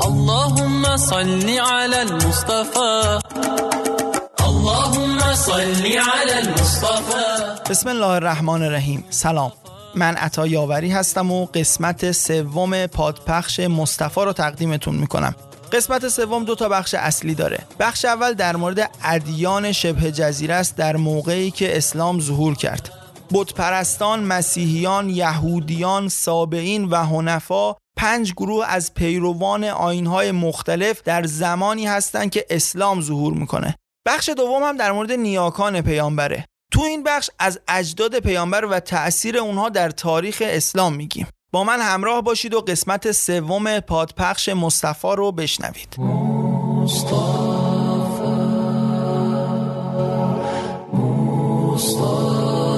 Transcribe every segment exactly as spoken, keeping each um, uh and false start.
اللهم صل علی المصطفى اللهم صل علی المصطفى. بسم الله الرحمن الرحیم. سلام، من عطا یاوری هستم و قسمت سوم پادپخش مصطفی رو تقدیمتون میکنم. قسمت سوم دو تا بخش اصلی داره. بخش اول در مورد ادیان شبه جزیره است در موقعی که اسلام ظهور کرد. بت پرستان، مسیحیان، یهودیان، سابئین و حنفا پنج گروه از پیروان آیین‌های مختلف در زمانی هستند که اسلام ظهور میکنه. بخش دوم هم در مورد نیاکان پیامبره. تو این بخش از اجداد پیامبر و تأثیر اونها در تاریخ اسلام میگیم. با من همراه باشید و قسمت سوم پادپخش مصطفی رو بشنوید. مصطفی مصطفی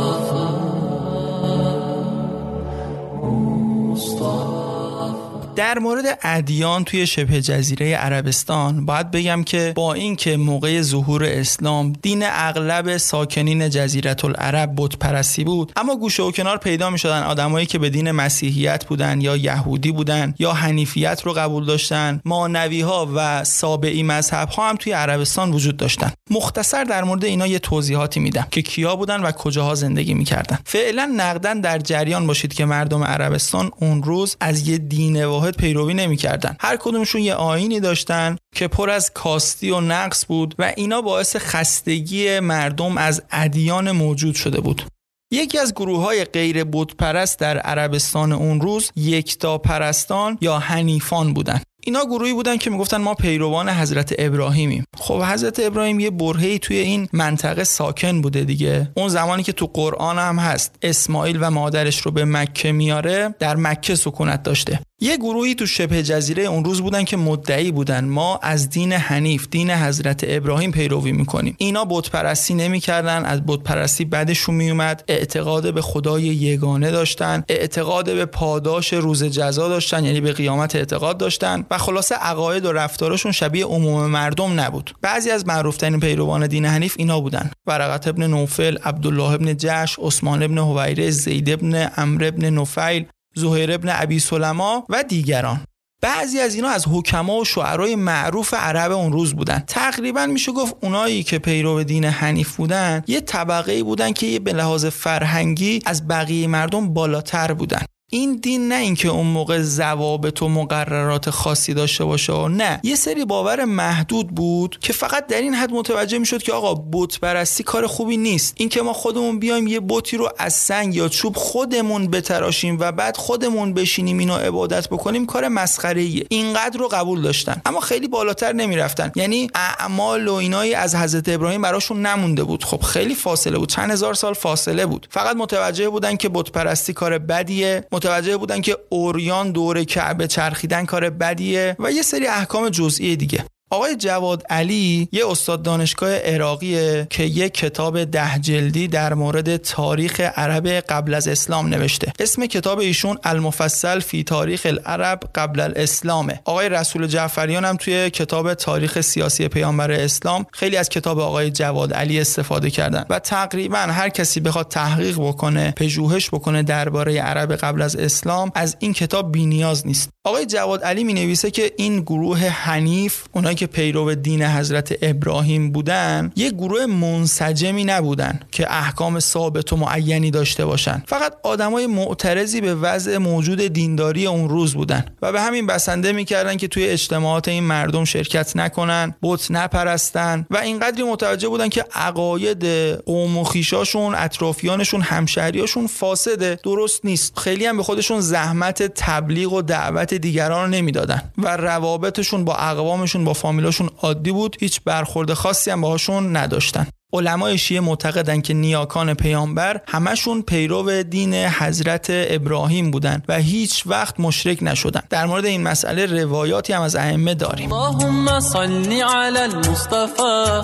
در مورد ادیان توی شبه جزیره عربستان باید بگم که با اینکه موقع ظهور اسلام دین اغلب ساکنین جزیره العرب بت پرستی بود، اما گوشه و کنار پیدا می شدن آدمایی که به دین مسیحیت بودن یا یهودی بودن یا حنیفیت رو قبول داشتن. مانوی ها و سابعی مذهب ها هم توی عربستان وجود داشتن. مختصر در مورد اینا یه توضیحاتی میدم که کیا بودن و کجاها زندگی میکردن. فعلا نقدن در جریان باشید که مردم عربستان اون روز از یه دین واحد پیروی نمی‌کردن. هر کدومشون یه آیینی داشتن که پر از کاستی و نقص بود و اینا باعث خستگی مردم از ادیان موجود شده بود. یکی از گروه‌های غیر بت پرست در عربستان اون روز یکتا پرستان یا حنیفان بودن. اینا گروهی بودن که میگفتن ما پیروان حضرت ابراهیمیم. خب حضرت ابراهیم یه برهه‌ای توی این منطقه ساکن بوده دیگه. اون زمانی که تو قرآن هم هست اسماعیل و مادرش رو به مکه میاره، در مکه سکونت داشته. یه گروهی تو شبه جزیره اون روز بودن که مدعی بودن ما از دین حنیف، دین حضرت ابراهیم پیروی میکنیم. اینا بت پرستی نمیکردن، از بت پرستی بدشون میومد، اعتقاد به خدای یگانه داشتن، اعتقاد به پاداش روز جزا داشتن، یعنی به قیامت اعتقاد داشتن و خلاصه عقاید و رفتارشون شبیه عموم مردم نبود. بعضی از معروف‌ترین پیروان دین حنیف اینا بودن: ورقه ابن نوفل، عبدالله ابن جحش، عثمان ابن حویره، زید ابن عمرو ابن نفیل، زهیر ابن ابی سلمہ و دیگران. بعضی از اینا از حکما و شعرای معروف عرب اون روز بودن. تقریبا میشه گفت اونایی که پیرو دین حنیف بودن یه طبقه‌ای بودن که به لحاظ فرهنگی از بقیه مردم بالاتر بودن. این دین نه اینکه اون موقع ضوابط و مقررات خاصی داشته باشه، و نه، یه سری باور محدود بود که فقط در این حد متوجه میشد که آقا بت پرستی کار خوبی نیست. این که ما خودمون بیایم یه بتی رو از سنگ یا چوب خودمون بتراشیم و بعد خودمون بشینیم اینو عبادت بکنیم کار مسخره‌ایه. اینقدر رو قبول داشتن، اما خیلی بالاتر نمیرفتن. یعنی اعمال و اینایی از حضرت ابراهیم براشون نمونده بود. خب خیلی فاصله بود، چند هزار سال فاصله بود. فقط متوجه بودن که بت پرستی کار بدیه، متوجه بودن که اوریان دور کعبه چرخیدن کار بدیه و یه سری احکام جزئی دیگه. آقای جواد علی یه استاد دانشگاه عراقیه که یه کتاب ده جلدی در مورد تاریخ عرب قبل از اسلام نوشته. اسم کتاب ایشون المفصل فی تاریخ العرب قبل الاسلامه. آقای رسول جعفریان هم توی کتاب تاریخ سیاسی پیامبر اسلام خیلی از کتاب آقای جواد علی استفاده کردن و تقریبا هر کسی بخواد تحقیق بکنه، پژوهش بکنه درباره عرب قبل از اسلام، از این کتاب بی‌نیاز نیست. آقای جواد علی می‌نویسه که این گروه حنیف، اونایی که پیرو دین حضرت ابراهیم بودن، یه گروه منسجمی نبودن که احکام ثابت و معینی داشته باشن. فقط آدمای معترضی به وضع موجود دینداری اون روز بودن و به همین بسنده میکردن که توی اجتماعات این مردم شرکت نکنن، بت نپرستن و اینقدری متوجه بودن که عقاید قوم و خویشاشون، اطرافیانشون، همشهریاشون فاسده، درست نیست. خیلی هم به خودشون زحمت تبلیغ و دعوت دیگران رو نمیدادن و روابطشون با اقوامشون، با فامیلاشون عادی بود، هیچ برخورد خاصی هم باهاشون نداشتن. علمای شیعه معتقدن که نیاکان پیامبر همشون پیرو دین حضرت ابراهیم بودن و هیچ وقت مشرک نشدن. در مورد این مسئله روایاتی هم از ائمه داریم. اللهم صل علی المصطفى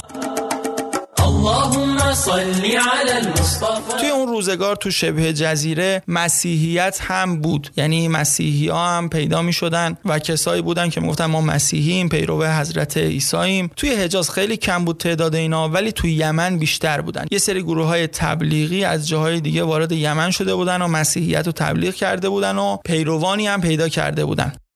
اللهم صل علی المصطفى. توی اون روزگار تو شبه جزیره مسیحیت هم بود، یعنی مسیحی ها هم پیدا می شدن و کسایی بودن که میگفتن ما مسیحییم، پیرو حضرت عیساییم. توی حجاز خیلی کم بود تعداد اینا، ولی توی یمن بیشتر بودن. یه سری گروه های تبلیغی از جاهای دیگه وارد یمن شده بودن و مسیحیت رو تبلیغ کرده بودن و پیروانی هم پیدا کرده بودن.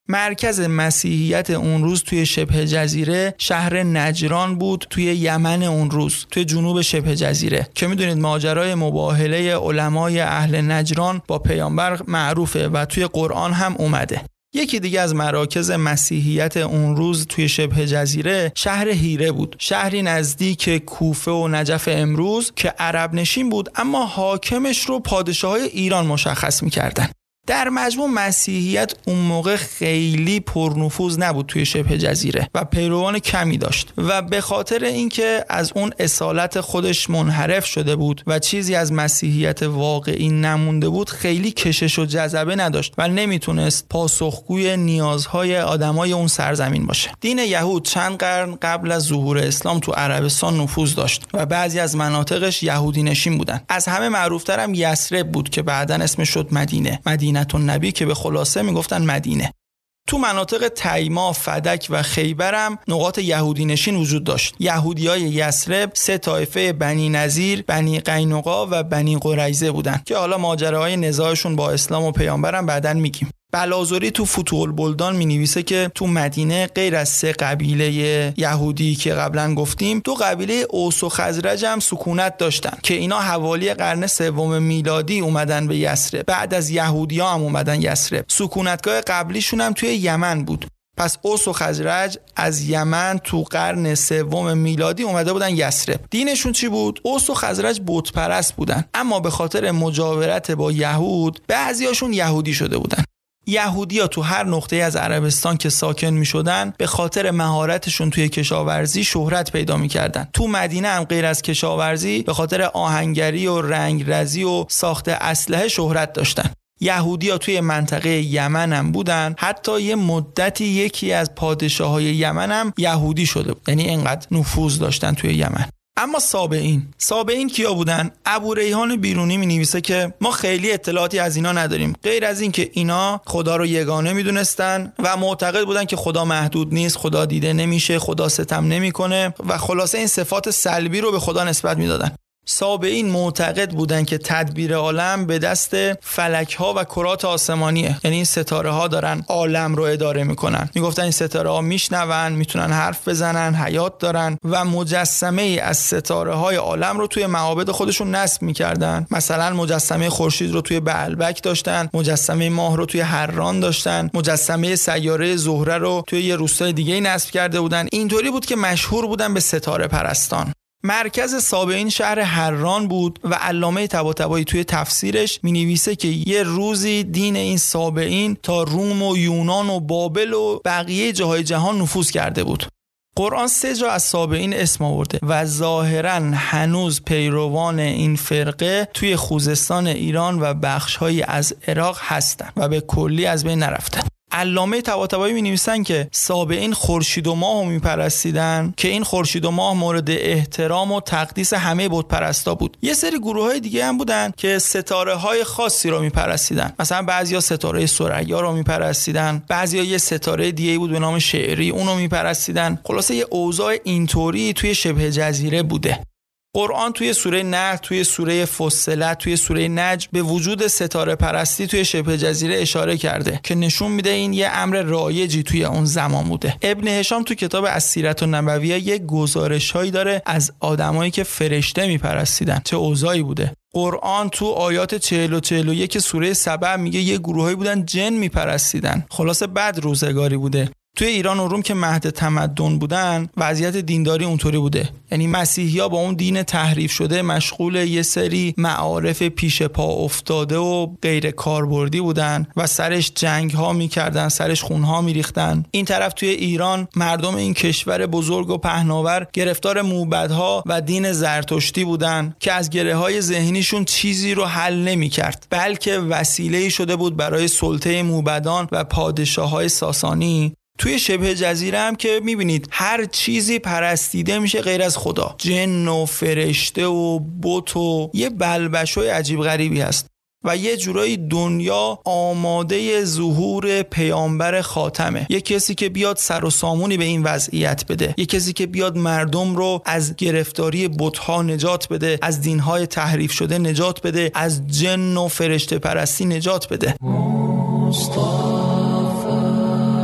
مرکز مسیحیت اون روز توی شبه جزیره شهر نجران بود، توی یمن اون روز، توی جنوب شبه جزیره، که میدونید ماجرای مباهله علمای اهل نجران با پیامبر معروفه و توی قرآن هم اومده. یکی دیگه از مراکز مسیحیت اون روز توی شبه جزیره شهر هیره بود، شهری نزدیک کوفه و نجف امروز که عرب نشین بود، اما حاکمش رو پادشاهای ایران مشخص می‌کردن. در مجموع مسیحیت اون موقع خیلی پرنفوذ نبود توی شبه جزیره و پیروان کمی داشت و به خاطر اینکه از اون اصالت خودش منحرف شده بود و چیزی از مسیحیت واقعی نمونده بود، خیلی کشش و جذبه نداشت و نمیتونست پاسخگوی نیازهای آدمای اون سرزمین باشه. دین یهود چند قرن قبل از ظهور اسلام تو عربستان نفوذ داشت و بعضی از مناطقش یهودی نشین بودن. از همه معروفتر هم یثرب بود که بعداً اسمش شد مدینه. مدینه نبی که به خلاصه میگفتن مدینه. تو مناطق تیما، فدک و خیبر هم نقاط یهودی نشین وجود داشت. یهودیای یثرب سه طایفه بنی نذیر، بنی قینقاع و بنی قریظه بودن که حالا ماجراهای نزاعشون با اسلام و پیامبرم بعداً میگیم. بلازوری تو فتوح البلدان می نویسه که تو مدینه غیر از سه قبیله یهودی که قبلا گفتیم، دو قبیله اوس و خزرج هم سکونت داشتن که اینا حوالی قرن سوم میلادی اومدن به یثرب. بعد از یهودی‌ها هم اومدن یثرب. سکونتگاه قبلیشون هم توی یمن بود. پس اوس و خزرج از یمن تو قرن سوم میلادی اومده بودن یثرب. دینشون چی بود؟ اوس و خزرج بت پرست بودن، اما به خاطر مجاورت با یهود بعضیاشون یهودی شده بودن. یهودی‌ها تو هر نقطه از عربستان که ساکن می‌شدن به خاطر مهارتشون توی کشاورزی شهرت پیدا می‌کردن. تو مدینه هم غیر از کشاورزی به خاطر آهنگری و رنگرزی و ساخت اسلحه شهرت داشتن. یهودی‌ها توی منطقه یمن هم بودن، حتی یه مدتی یکی از پادشاه‌های یمن هم یهودی شده بود، یعنی اینقدر نفوذ داشتن توی یمن. اما سابعین سابعین کیا بودن؟ ابو ریحان بیرونی می نویسه که ما خیلی اطلاعاتی از اینا نداریم، غیر از این که اینا خدا رو یگانه می دونستن و معتقد بودن که خدا محدود نیست، خدا دیده نمیشه، خدا ستم نمیکنه و خلاصه این صفات سلبی رو به خدا نسبت می دادن. سابعین معتقد بودن که تدبیر عالم به دست فلک‌ها و کرات آسمانیه، یعنی این ستاره ها دارن عالم رو اداره میکنن. میگفتن این ستاره ها میشنون، میتونن حرف بزنن، حیات دارن و مجسمه ای از ستاره های عالم رو توی معابد خودشون نصب میکردن. مثلا مجسمه خورشید رو توی بعلبک داشتن، مجسمه ماه رو توی حران داشتن، مجسمه سیاره زهره رو توی یه روستای دیگه نصب کرده بودن. اینطوری بود که مشهور بودن به ستاره پرستان. مرکز سابعین شهر حران بود و علامه طباطبایی توی تفسیرش می‌نویسه که یه روزی دین این سابعین تا روم و یونان و بابل و بقیه جاهای جهان نفوذ کرده بود. قرآن سه جا از سابعین اسم آورده و ظاهراً هنوز پیروان این فرقه توی خوزستان ایران و بخش‌هایی از عراق هستن و به کلی از بین نرفتن. علامه طباطبایی می‌نویسن که سابعین خورشید و ماه رو می‌پرستیدن که این خورشید و ماه مورد احترام و تقدیس همه بت پرستا بود. یه سری گروه‌های دیگه هم بودن که ستاره‌های خاصی رو می‌پرستیدن. مثلا بعضیا ستاره ثریا رو می‌پرستیدن، بعضیا یه ستاره دیگه بود به نام شعری، اون رو می‌پرستیدن. خلاصه یه اوضاع اینطوری توی شبه جزیره بوده. قرآن توی سوره نحل، توی سوره فصلت، توی سوره نجم به وجود ستاره پرستی توی شبه جزیره اشاره کرده که نشون میده این یه امر رایجی توی اون زمان بوده. ابن هشام تو کتاب السیرة النبویه یه گزارش‌هایی داره از آدمایی که فرشته میپرستیدن، چه اوضاعی بوده. قرآن تو آیات چهل و چهل و یک سوره سبع میگه یه گروهایی بودن جن میپرستیدن. خلاصه بد روزگاری بوده. توی ایران و روم که مهد تمدن بودن وضعیت دینداری اونطوری بوده، یعنی مسیحی‌ها با اون دین تحریف شده مشغول یه سری معارف پیش پا افتاده و غیر کاربردی بودن و سرش جنگ‌ها می‌کردن، سرش خون‌ها می‌ریختن. این طرف توی ایران مردم این کشور بزرگ و پهناور گرفتار موبدها و دین زرتشتی بودن که از گره‌های ذهنیشون چیزی رو حل نمی‌کرد، بلکه وسیله‌ای شده بود برای سلطه موبدان و پادشاه‌های ساسانی. توی شبه جزیره هم که میبینید هر چیزی پرستیده میشه غیر از خدا، جن و فرشته و بت و یه بلبشوی عجیب غریبی هست و یه جورایی دنیا آماده ظهور پیامبر خاتمه، یه کسی که بیاد سر و سامونی به این وضعیت بده، یه کسی که بیاد مردم رو از گرفتاری بت‌ها نجات بده، از دین‌های تحریف شده نجات بده، از جن و فرشته پرستی نجات بده. مصطفی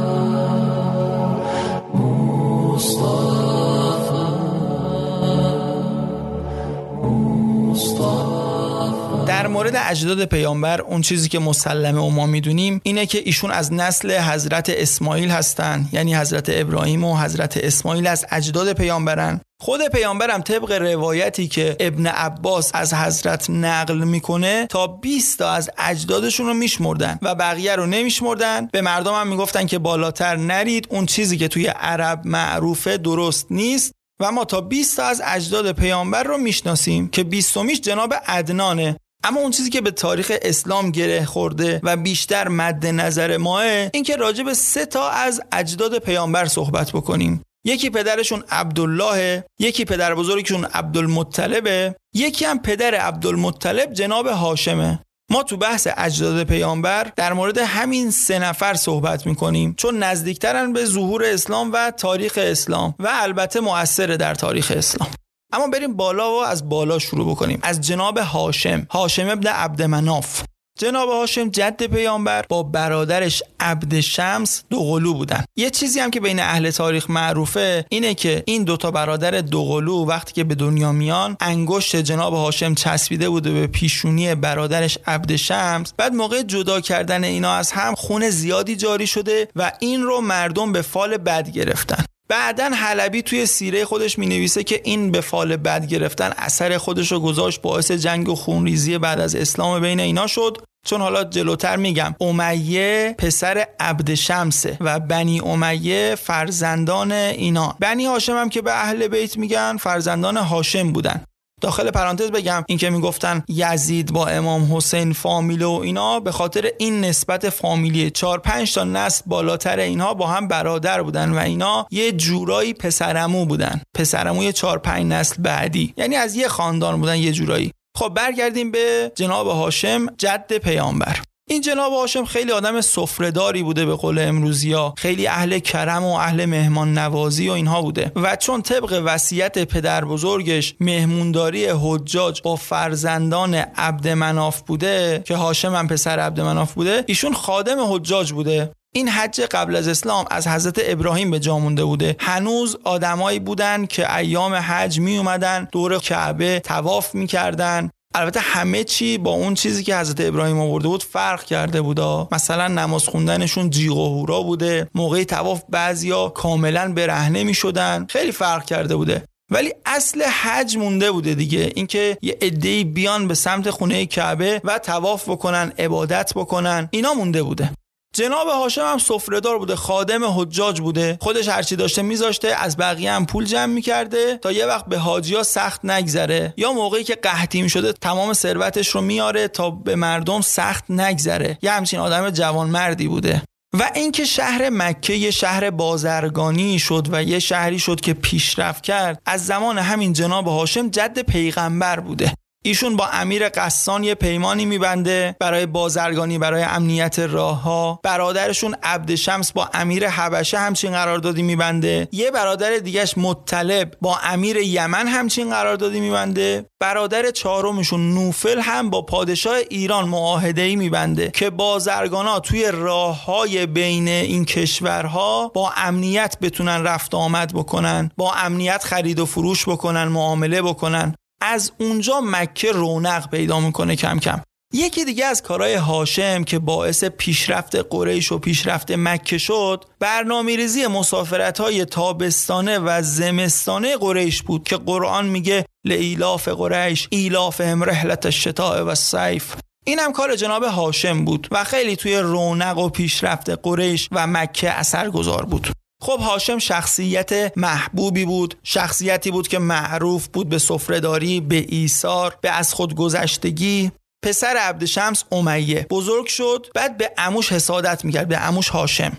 مورد اجداد پیامبر اون چیزی که مسلمه و ما میدونیم اینه که ایشون از نسل حضرت اسماعیل هستن، یعنی حضرت ابراهیم و حضرت اسماعیل از اجداد پیامبرن. خود پیامبرم طبق روایتی که ابن عباس از حضرت نقل میکنه تا بیست تا از اجدادشون رو میشمردن و بقیه رو نمیشمردن. به مردم هم میگفتن که بالاتر نرید، اون چیزی که توی عرب معروفه درست نیست و ما تا بیست تا از اجداد پیامبر رو میشناسیم که بیستمیش جناب عدنانه. اما اون چیزی که به تاریخ اسلام گره خورده و بیشتر مد نظر ماه این که راجع به سه تا از اجداد پیامبر صحبت بکنیم. یکی پدرشون عبدالله، یکی پدر بزرگشون عبدالمطلبه، یکی هم پدر عبدالمطلب جناب هاشمه. ما تو بحث اجداد پیامبر در مورد همین سه نفر صحبت میکنیم چون نزدیکترن به ظهور اسلام و تاریخ اسلام و البته مؤثر در تاریخ اسلام. اما بریم بالا و از بالا شروع بکنیم، از جناب هاشم، هاشم ابن عبدمناف. جناب هاشم جد پیامبر با برادرش عبد شمس دوقلو بودن. یه چیزی هم که بین اهل تاریخ معروفه اینه که این دوتا برادر دوقلو وقتی که به دنیا میان انگشت جناب هاشم چسبیده بوده به پیشونی برادرش عبد شمس. بعد موقع جدا کردن اینا از هم خون زیادی جاری شده و این رو مردم به فال بد گرفتن. بعدن حلبی توی سیره خودش می نویسه که این به فال بد گرفتن اثر خودش رو گذاشت، باعث جنگ و خونریزی بعد از اسلام بین اینا شد. چون حالا جلوتر میگم امیه پسر عبد شمسه و بنی امیه فرزندان اینا. بنی هاشم هم که به اهل بیت میگن فرزندان هاشم بودن. داخل پرانتز بگم این که میگفتن یزید با امام حسین فامیله و اینا به خاطر این نسبت فامیلی، چهار پنج تا نسل بالاتر اینها با هم برادر بودن و اینا یه جورایی پسرعمو بودن، پسرعموی چهار پنج نسل بعدی، یعنی از یه خاندان بودن یه جورایی. خب برگردیم به جناب هاشم جد پیامبر. این جناب هاشم خیلی آدم سفره‌داری بوده به قول امروزیا، خیلی اهل کرم و اهل مهمان نوازی و اینها بوده و چون طبق وصیت پدر بزرگش مهمونداری حجاج با فرزندان عبدمناف بوده که هاشم هم پسر عبدمناف بوده، ایشون خادم حجاج بوده. این حج قبل از اسلام از حضرت ابراهیم به جا مونده بوده. هنوز آدمایی بودن که ایام حج می اومدن دور کعبه طواف میکردن. البته همه چی با اون چیزی که حضرت ابراهیم آورده بود فرق کرده بودا. مثلا نماز خوندنشون جیغ و هورا بوده، موقع طواف بعضیا کاملا برهنه می شدن، خیلی فرق کرده بوده. ولی اصل حج مونده بوده دیگه، اینکه یه عده‌ای بیان به سمت خونه کعبه و طواف بکنن، عبادت بکنن، اینا مونده بوده. جناب هاشم هم سفره‌دار بوده، خادم حجاج بوده، خودش هرچی داشته میذاشته، از بقیه هم پول جمع میکرده تا یه وقت به حاجی‌ها سخت نگذره، یا موقعی که قحطی میشده تمام ثروتش رو میاره تا به مردم سخت نگذره. یه همچین آدم جوانمردی بوده. و اینکه شهر مکه یه شهر بازرگانی شد و یه شهری شد که پیشرفت کرد از زمان همین جناب هاشم جد پیغمبر بوده. ایشون با امیر غسان یه پیمانی میبنده برای بازرگانی، برای امنیت راه‌ها. برادرشون عبد شمس با امیر حبشه همچین قراردادی میبنده. یه برادر دیگهش مطلب با امیر یمن همچین قراردادی میبنده. برادر چهارمشون نوفل هم با پادشاه ایران معاهده‌ای میبنده که بازرگانا توی راه‌های بین این کشورها با امنیت بتونن رفت آمد بکنن، با امنیت خرید و فروش بکنن، معامله بکنن. از اونجا مکه رونق پیدا میکنه کم کم. یکی دیگه از کارهای هاشم که باعث پیشرفت قریش و پیشرفت مکه شد، برنامه‌ریزی مسافرت‌های تابستانه و زمستانه قریش بود که قرآن میگه لإیلاف قریش ایلافهم رحلة الشتاء و الصیف. این هم کار جناب هاشم بود و خیلی توی رونق و پیشرفت قریش و مکه اثرگذار بود. خب هاشم شخصیت محبوبی بود، شخصیتی بود که معروف بود به سفره‌داری، به ایثار، به از خود گذشتگی. پسر عبد شمس امیه بزرگ شد، بعد به عموش حسادت میکرد، به عموش هاشم.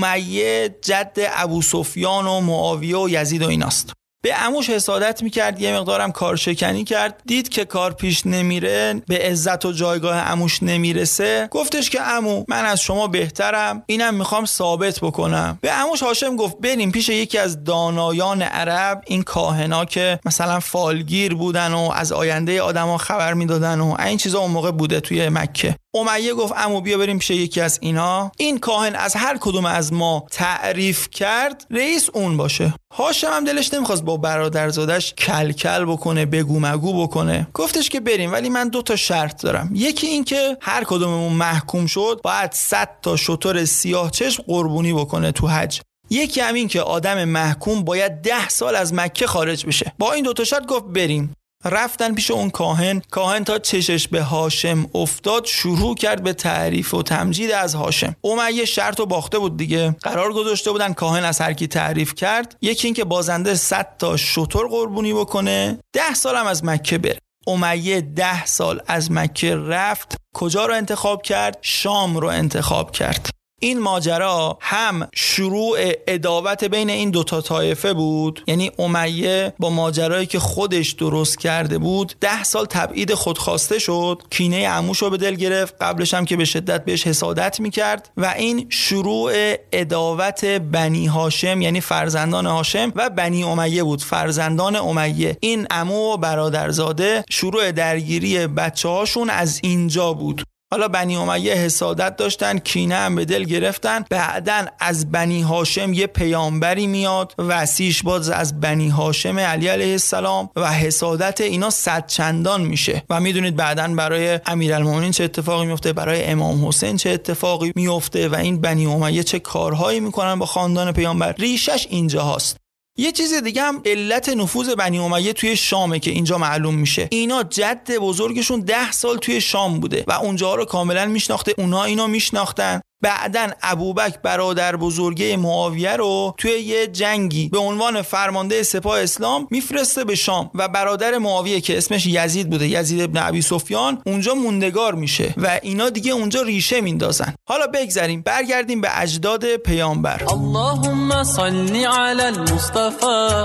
امیه جد ابو سفیان و معاویه و یزید و ایناست. به عموش حسادت میکرد، یه مقدارم کارشکنی کرد، دید که کار پیش نمیره، به عزت و جایگاه عموش نمیرسه، گفتش که عمو من از شما بهترم، اینم میخوام ثابت بکنم. به عموش هاشم گفت بریم پیش یکی از دانایان عرب، این کاهنا که مثلا فالگیر بودن و از آینده آدما خبر میدادن و این چیزا اون موقع بوده توی مکه. امیه گفت عمو بیا بریم پیش یکی از اینا، این کاهن از هر کدوم از ما تعریف کرد رئیس اون باشه. هاشم هم دلش نمیخواست با برادرزادش کل کل بکنه، بگو مگو بکنه. گفتش که بریم، ولی من دو تا شرط دارم. یکی این که هر کدوممون محکوم شد باید صد تا شتر سیاه چشم قربونی بکنه تو حج. یکی همین که آدم محکوم باید ده سال از مکه خارج بشه. با این دو تا شرط گفت بریم. رفتن پیش اون کاهن. کاهن تا چشش به هاشم افتاد شروع کرد به تعریف و تمجید از هاشم. امیه شرط و باخته بود دیگه. قرار گذاشته بودن کاهن از هر کی تعریف کرد، یکی این که بازنده صد تا شتر قربونی بکنه، ده سال هم از مکه بره. امیه ده سال از مکه رفت. کجا رو انتخاب کرد؟ شام رو انتخاب کرد. این ماجرا هم شروع عداوت بین این دوتا طایفه بود، یعنی امیه با ماجرایی که خودش درست کرده بود ده سال تبعید خودخواسته شد، کینه عموشو به دل گرفت، قبلش هم که به شدت بهش حسادت میکرد، و این شروع عداوت بنی هاشم یعنی فرزندان هاشم و بنی امیه بود، فرزندان امیه. این عمو و برادرزاده شروع درگیری بچه هاشون از اینجا بود. حالا بنی امیه حسادت داشتن، کینه هم به دل گرفتن. بعدن از بنی هاشم یه پیامبری میاد، وصیش باز از بنی هاشم علی علیه السلام، و حسادت اینا صد چندان میشه. و میدونید بعدن برای امیرالمومنین چه اتفاقی میفته، برای امام حسین چه اتفاقی میفته، و این بنی امیه چه کارهایی میکنن با خاندان پیامبر. ریشش اینجا هست. یه چیز دیگه هم علت نفوذ بنی امیه توی شامه که اینجا معلوم میشه. اینا جد بزرگشون ده سال توی شام بوده و اونجا رو کاملا میشناخته، اونا اینو میشناختن. بعدن ابوبکر برادر بزرگه معاویه رو توی یه جنگی به عنوان فرمانده سپاه اسلام میفرسته به شام، و برادر معاویه که اسمش یزید بوده، یزید ابن ابی سفیان، اونجا موندگار میشه و اینا دیگه اونجا ریشه میندازن. حالا بگذریم برگردیم به اجداد پیامبر. اللهم صل علی المصطفى،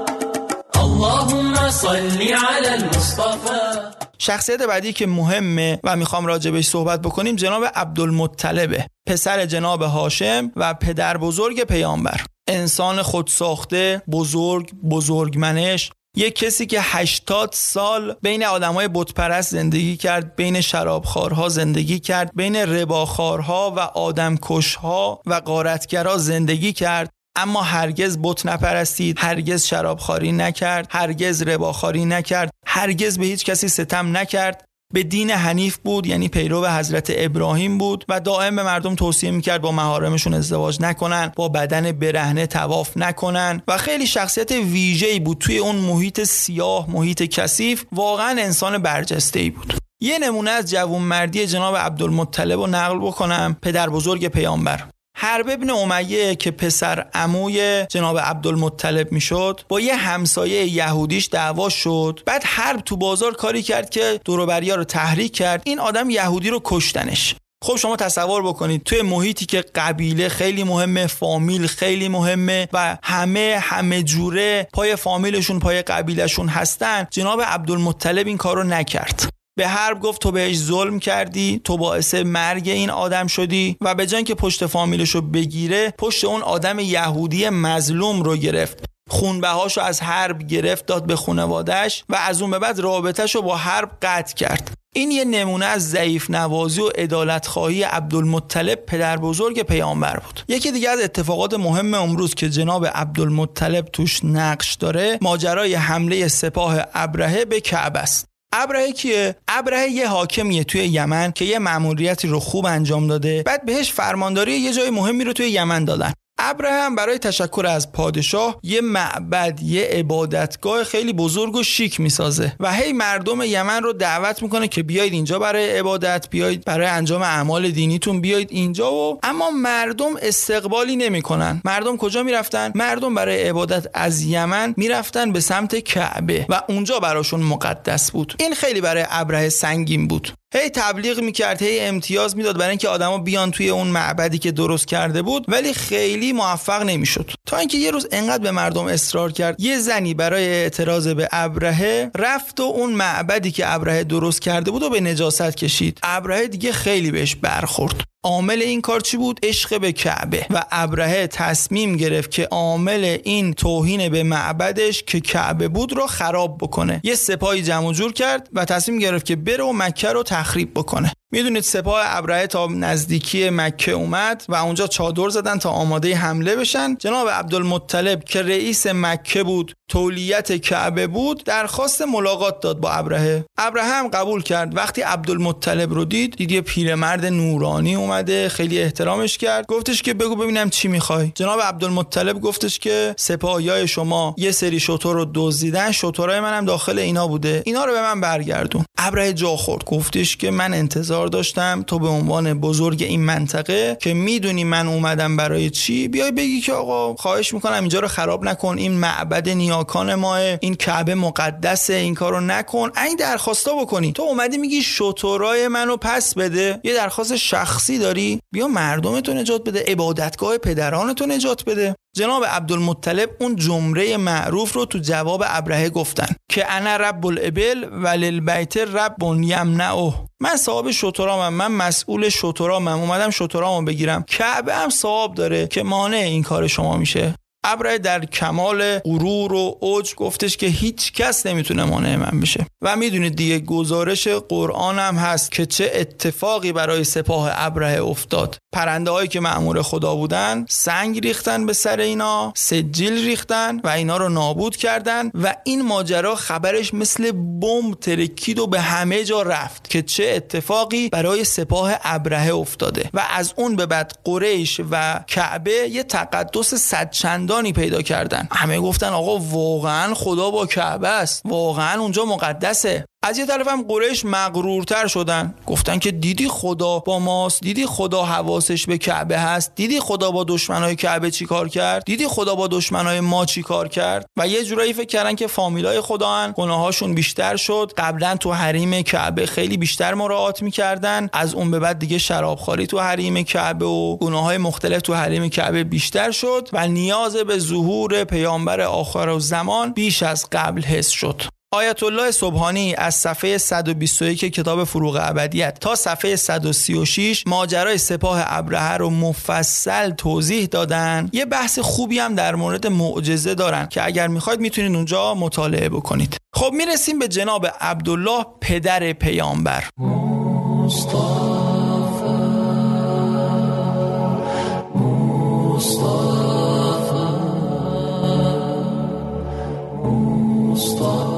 اللهم صل علی المصطفى. شخصیت بعدی که مهمه و میخوام راجبش صحبت بکنیم جناب عبدالمطلبه، پسر جناب هاشم و پدر بزرگ پیامبر. انسان خودساخته، بزرگ، بزرگمنش، یک کسی که هشتاد سال بین آدمای بتپرست زندگی کرد، بین شرابخوارها زندگی کرد، بین رباخوارها و آدمکشها و غارتگرا زندگی کرد، اما هرگز بت نپرستید، هرگز شرابخواری نکرد، هرگز رباخواری نکرد، هرگز به هیچ کسی ستم نکرد. به دین حنیف بود، یعنی پیرو حضرت ابراهیم بود و دائم به مردم توصیه میکرد با محارمشون ازدواج نکنن، با بدن برهنه طواف نکنن، و خیلی شخصیت ویژه‌ای بود توی اون محیط سیاه، محیط کثیف. واقعا انسان برجسته‌ای بود. یه نمونه از جوانمردی جناب عبدالمطلب رو نقل بکنم، پدر بزرگ پیامبر. حرب ابن امیه که پسر عموی جناب عبدالمطلب میشد، با یه همسایه یهودیش دعوا شد. بعد حرب تو بازار کاری کرد که دور و بریا رو تحریک کرد. این آدم یهودی رو کشتنش. خب شما تصور بکنید توی محیطی که قبیله خیلی مهمه، فامیل خیلی مهمه و همه همه جوره پای فامیلشون، پای قبیلهشون هستن، جناب عبدالمطلب این کارو نکرد. به حرب گفت تو بهش ظلم کردی، تو باعث مرگ این آدم شدی، و به جای اینکه پشت فامیلشو بگیره، پشت اون آدم یهودی مظلوم رو گرفت. خونبهاشو از حرب گرفت داد به خانواده‌اش و از اون به بعد رابطه‌شو با حرب قطع کرد. این یه نمونه از ضعیف نوازی و عدالت خواهی عبدالمطلب پدر بزرگ پیامبر بود. یکی دیگه از اتفاقات مهم امروز که جناب عبدالمطلب توش نقش داره، ماجرای حمله سپاه ابرهه به کعبه است. ابرهه کیه؟ ابرهه یه حاکمیه توی یمن که یه مأموریتی رو خوب انجام داده، بعد بهش فرمانداری یه جای مهمی رو توی یمن دادن. ابرهه هم برای تشکر از پادشاه یه معبد، یه عبادتگاه خیلی بزرگ و شیک میسازه و هی مردم یمن رو دعوت میکنه که بیایید اینجا برای عبادت، بیایید برای انجام اعمال دینیتون بیایید اینجا. و اما مردم استقبالی نمیکنن. مردم کجا میرفتن؟ مردم برای عبادت از یمن میرفتن به سمت کعبه و اونجا براشون مقدس بود. این خیلی برای ابرهه سنگین بود. هی تبلیغ میکرد، هی امتیاز میداد برای اینکه آدما بیان توی اون معبدی که درست کرده بود، ولی خیلی موفق نمیشد. تا اینکه یه روز انقدر به مردم اصرار کرد، یه زنی برای اعتراض به ابرهه رفت و اون معبدی که ابرهه درست کرده بود و به نجاست کشید. ابرهه دیگه خیلی بهش برخورد. عامل این کار چی بود؟ عشق به کعبه. و ابرهه تصمیم گرفت که عامل این توهین به معبدش که کعبه بود رو خراب بکنه. یه سپاهی جمع جور کرد و تصمیم گرفت که بره و مکه رو تخریب بکنه. میدونید سپاه ابرهه تا نزدیکی مکه اومد و اونجا چادر زدن تا آماده حمله بشن. جناب عبدالمطلب که رئیس مکه بود، تولیت کعبه بود، درخواست ملاقات داد با ابرهه. ابرهه هم قبول کرد. وقتی عبدالمطلب رو دید، دید یه پیرمرد نورانی اومده، خیلی احترامش کرد. گفتش که بگو ببینم چی میخوای. جناب عبدالمطلب گفتش که سپاهیای شما یه سری شتر رو دزدیدن، شترای منم داخل اینا بوده، اینا رو به من برگردون. ابرهه جا خورد، گفتش که من انتظار داشتم تو به عنوان بزرگ این منطقه که میدونی من اومدم برای چی، بیای بگی که آقا خواهش میکنم اینجا رو خراب نکن، این معبد نیاکان ماه، این کعبه مقدسه، این کارو نکن، این درخواستا بکنی. تو اومدی میگی شترای منو پس بده، یه درخواست شخصی داری؟ بیا مردمتو نجات بده، عبادتگاه پدرانتو نجات بده. جناب عبدالمطلب اون جمله معروف رو تو جواب ابرهه گفتن که انا رب الابل وللبیت رب یمنعه. من صاحب شترامم، من مسئول شترامم، اومدم شترامو بگیرم. کعبه هم صاحب داره که مانع این کار شما میشه. ابرهه در کمال غرور و عجب گفتش که هیچ کس نمیتونه مانع من بشه. و میدونید دیگه گزارش قرآن هم هست که چه اتفاقی برای سپاه ابرهه افتاد. پرنده هایی که مأمور خدا بودن سنگ ریختن به سر اینا، سجیل ریختن و اینا رو نابود کردن و این ماجرا خبرش مثل بمب ترکید و به همه جا رفت که چه اتفاقی برای سپاه ابرهه افتاده. و از اون به بعد قریش و کعبه یه تقدس صد چندانی پیدا کردن. همه گفتن آقا واقعا خدا با کعبه است، واقعا اونجا مقدسه. از یه طرف هم قریش مغرورتر شدن، گفتن که دیدی خدا با ماست، دیدی خدا حواسش به کعبه هست، دیدی خدا با دشمنای کعبه چی کار کرد، دیدی خدا با دشمنای ما چی کار کرد. و یه جورایی فکر کردن که فامیلای خدا ان، گناهاشون بیشتر شد. قبلا تو حریم کعبه خیلی بیشتر مراعات میکردن، از اون به بعد دیگه شرابخوری تو حریم کعبه و گناههای مختلف تو حریم کعبه بیشتر شد و نیاز به ظهور پیامبر آخرالزمان بیش از قبل حس شد. آیت الله سبحانی از صفحه صد و بیست و یک کتاب فروغ ابدیت تا صفحه صد و سی و شش ماجرای سپاه ابرهه رو مفصل توضیح دادن. یه بحث خوبی هم در مورد معجزه دارن که اگر میخواید میتونید اونجا مطالعه بکنید. خب میرسیم به جناب عبدالله پدر پیامبر. مصطفی مصطفی مصطفی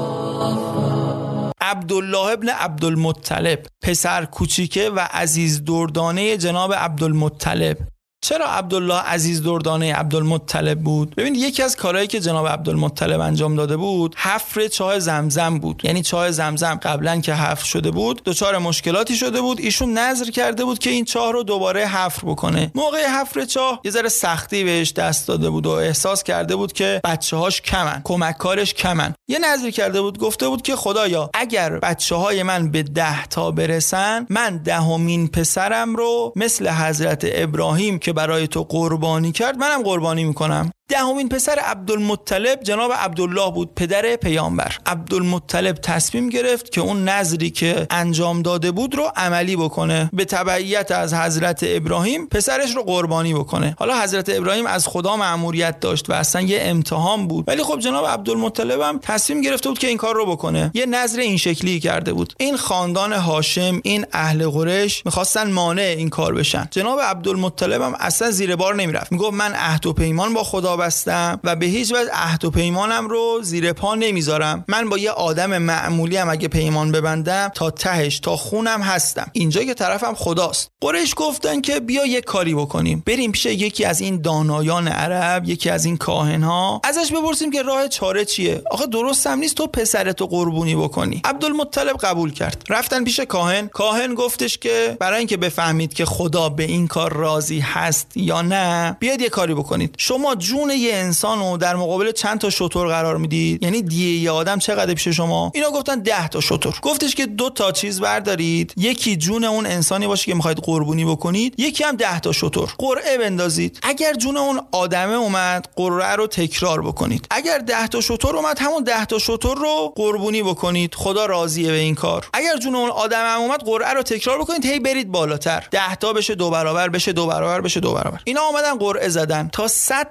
عبدالله ابن عبدالمطلب، پسر کوچیکه و عزیز دردانه جناب عبدالمطلب. چرا عبدالله عزیز دردانه عبدالمطلب بود؟ ببین یکی از کارهایی که جناب عبدالمطلب انجام داده بود حفر چاه زمزم بود. یعنی چاه زمزم قبلا که حفر شده بود دچار مشکلاتی شده بود، ایشون نذر کرده بود که این چاه رو دوباره حفر بکنه. موقع حفر چاه یه ذره سختی بهش دست داده بود و احساس کرده بود که بچه‌هاش کمن، کمککارش کمن. یه نذر کرده بود، گفته بود که خدایا اگر بچه‌های من به ده تا برسن، من دهمین پسرم رو مثل حضرت ابراهیم که برای تو قربانی کرد منم قربانی میکنم. دهمین پسر عبدالمطلب جناب عبدالله بود، پدر پیامبر. عبدالمطلب تصمیم گرفت که اون نذری که انجام داده بود رو عملی بکنه، به تبعیت از حضرت ابراهیم پسرش رو قربانی بکنه. حالا حضرت ابراهیم از خدا مأموریت داشت و اصلا یه امتحان بود، ولی خب جناب عبدالمطلب هم تصمیم گرفته بود که این کار رو بکنه. یه نذر این شکلی کرده بود. این خاندان هاشم، این اهل قریش می‌خواستن مانع این کار بشن. جناب عبدالمطلب هم اصلا زیر بار نمیرفت، میگفت من عهد و پیمان با خدا بستم و به هیچ وجه عهد و پیمانم رو زیر پا نمیذارم. من با یه آدم معمولی هم اگه پیمان ببندم تا تهش تا خونم هستم. اینجا که طرفم خداست. قریش گفتن که بیا یه کاری بکنیم، بریم پیش یکی از این دانایان عرب، یکی از این کاهن‌ها، ازش بپرسیم که راه چاره چیه. آخه درست هم نیست تو پسرتو قربونی بکنی. عبدالمطلب قبول کرد. رفتن پیش کاهن. کاهن گفتش که برای اینکه بفهمید که خدا به این کار راضی هست یا نه، بیاید یه کاری بکنید. شما جون یه انسانو در مقابل چند تا شتر قرار میدید، یعنی دیه یه آدم چقدر پیش شما؟ اینا گفتن ده تا شتر. گفتش که دو تا چیز بردارید، یکی جون اون انسانی باشه که میخواید قربونی بکنید، یکی هم ده تا شتر. قرعه بندازید. اگر جون اون آدمه اومد، قرعه رو تکرار بکنید. اگر ده تا شتر اومد، همون ده تا شتر رو قربونی بکنید. خدا راضیه به این کار. اگر جون اون آدمه اومد، قرعه رو تکرار بکنید، هی برید بالاتر. ده تا بشه دو برابر، بشه دو برابر، بشه دو برابر. اینا اومدن قرعه زدن تا صد تا شتر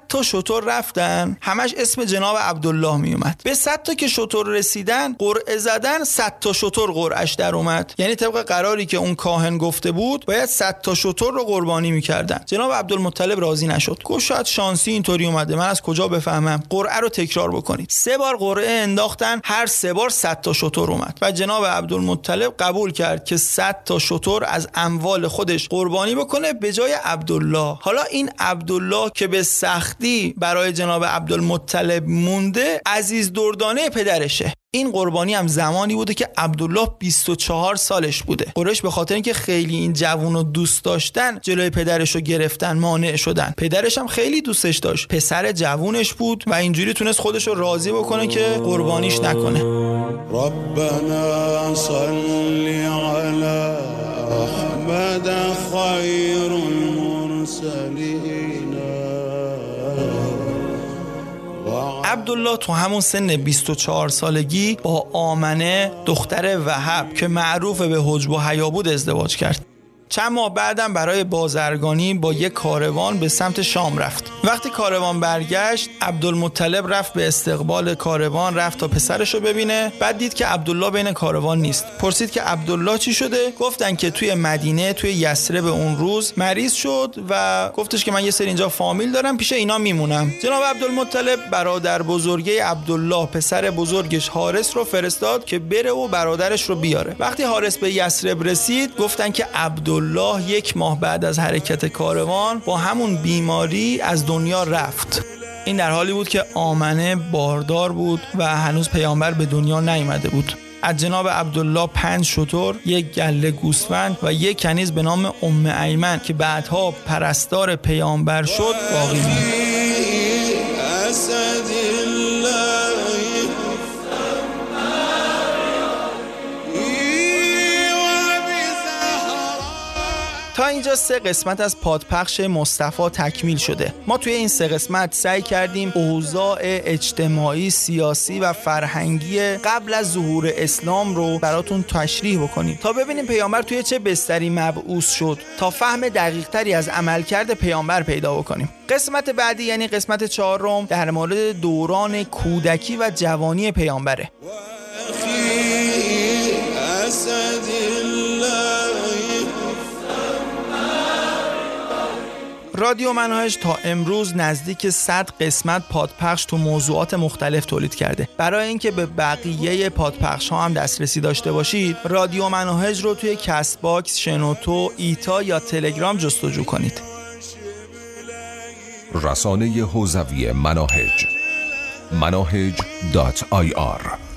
شتر رفتن همش اسم جناب عبدالله می اومد. به صد تا که شتر رسیدن قرعه زدن، صد تا شتر قرعش در اومد. یعنی طبق قراری که اون کاهن گفته بود باید صد تا شتر رو قربانی میکردن. جناب عبدالمطلب راضی نشد. گفت شاید شانسی اینطوری اومده، من از کجا بفهمم؟ قرعه رو تکرار بکنید. سه بار قرعه انداختن، هر سه بار صد تا شتر اومد و جناب عبدالمطلب قبول کرد که صد تا شتر از اموال خودش قربانی بکنه به جای عبدالله. حالا این عبدالله که به سختی برای جناب عبدالمطلب مونده عزیز دردانه پدرشه. این قربانی هم زمانی بوده که عبدالله بیست و چهار سالش بوده. قریش به خاطر اینکه خیلی این جوون رو دوست داشتن جلوی پدرش رو گرفتن، مانع شدن. پدرش هم خیلی دوستش داشت، پسر جوونش بود و اینجوری تونست خودش رو راضی بکنه که قربانیش نکنه. ربنا صل علی احمد خیر المرسلین. عبدالله تو همون سن بیست و چهار سالگی با آمنه دختر وهب که معروف به حجب و حیا بود ازدواج کرد. چند ماه بعدم برای بازرگانی با یک کاروان به سمت شام رفت. وقتی کاروان برگشت عبدالمطلب رفت به استقبال کاروان، رفت تا پسرشو ببینه. بعد دید که عبدالله بین کاروان نیست. پرسید که عبدالله چی شده؟ گفتن که توی مدینه توی یثرب اون روز مریض شد و گفتش که من یه سری اینجا فامیل دارم، پیش اینا میمونم. جناب عبدالمطلب برادر بزرگه عبدالله پسر بزرگش حارس رو فرستاد که بره و برادرش رو بیاره. وقتی حارس به یثرب رسید گفتن که عبدالله الله یک ماه بعد از حرکت کاروان با همون بیماری از دنیا رفت. این در حالی بود که آمنه باردار بود و هنوز پیامبر به دنیا نیامده بود. از جناب عبدالله پنج شتر، یک گله گوسفند و یک کنیز به نام ام ایمن که بعدها پرستار پیامبر شد باقی ماند. تا اینجا سه قسمت از پادپخش مصطفی تکمیل شده. ما توی این سه قسمت سعی کردیم اوضاع اجتماعی، سیاسی و فرهنگی قبل از ظهور اسلام رو براتون تشریح بکنیم تا ببینیم پیامبر توی چه بستری مبعوث شد، تا فهم دقیق تری از عملکرد پیامبر پیدا بکنیم. قسمت بعدی یعنی قسمت چهارم در مورد دوران کودکی و جوانی پیامبره. رادیو منهج تا امروز نزدیک صد قسمت پادپخش تو موضوعات مختلف تولید کرده. برای اینکه به بقیه پادپخش ها هم دسترسی داشته باشید، رادیو منهج رو توی کست باکس، شنوتو، ایتا یا تلگرام جستجو کنید. رسانه حوزوی مناهج مناهج دات آی آر